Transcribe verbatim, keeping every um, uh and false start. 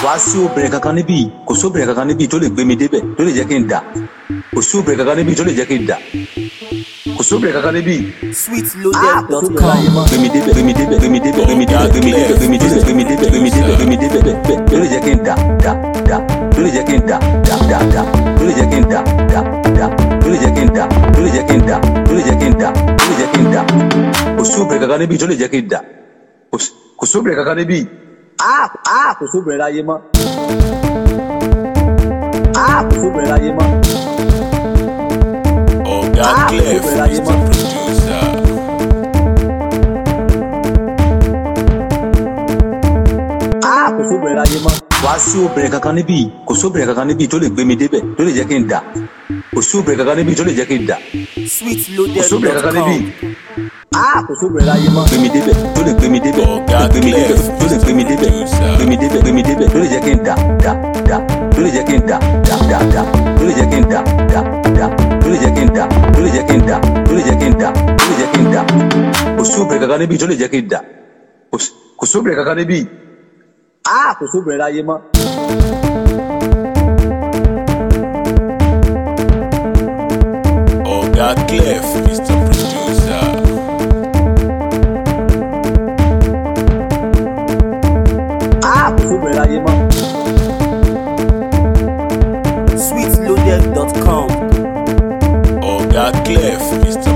wá sí obìnrin kankan níbí kò sóbìnrin kankan níbí tó lè gbé mi débẹ̀ tó lè jẹ́ kí n dà kò sí obìnrin kankan níbí tó lè jẹ́ kí n dà kò sóbìnrin kankan níbí. sweet loaded dot com. gbé mi débẹ̀ gbé mi débẹ̀ gbé mi débẹ̀ gbé mi débẹ̀ gbé mi débẹ̀ gbé mi débẹ̀ gbé mi débẹ̀ gbé mi débẹ̀ gbé mi débẹ̀ bẹ́ẹ̀ tó lè jẹ́ kí n dà dà dà tó lè jẹ́ kí n dà dà dà dà tó lè jẹ́ kí n dà dà dà tó lè jẹ́ kí n dà tó lè jẹ́ kí n dà tó lè jẹ́ kí n dà tó lè jẹ́ kí n dà kò sóbìnrin kankan níbí tó lè jẹ́ kí n dà kò sóbìnrin kankan níbí. Ah, ah, kò sóbìnrin láyé mọ́. Ah, kò sóbìnrin láyé mọ́. Oga Clef is the producer. Ah, kò sóbìnrin láyé mọ́. Wá sí obìnrin kankan níbí, kò sóbìnrin kankan níbí tó lè gbé mi débẹ̀, tó lè jẹ́ kí n dà. Kò sóbìnrin kankan níbí tó lè jẹ́ kí n dà. sweet Kò loaded sóbìnrin dot kankan com. níbí. Ah, kò sóbìnrin láyé mọ́. Gbé mi débẹ̀, tó lè gbé mi débẹ̀, tó lè gbé mi débẹ̀, tó lè gbé mi débẹ̀, gbé mi débẹ̀, gbé mi débẹ̀, tó lè jẹ́ kí n dà, dà, dà, tó lè jẹ́ kí n dà, dà, dà, dà, tó lè jẹ́ kí n dà, dà, dà, tó lè jẹ́ kí n dà, tó lè jẹ́ kí n dà, tó lè jẹ́ kí n dà, tó lè jẹ́ kí n dà. Kò sóbìnrin kankan níbí tó lè jẹ́ kí n dà. Kò sóbìnrin kankan níbí. Ah, kò sóbìnrin láyé mọ́. Oga Clef is the producer. Ah, kò sóbìnrin láyé mọ́. sweet loaded dot com. Oga Clef is the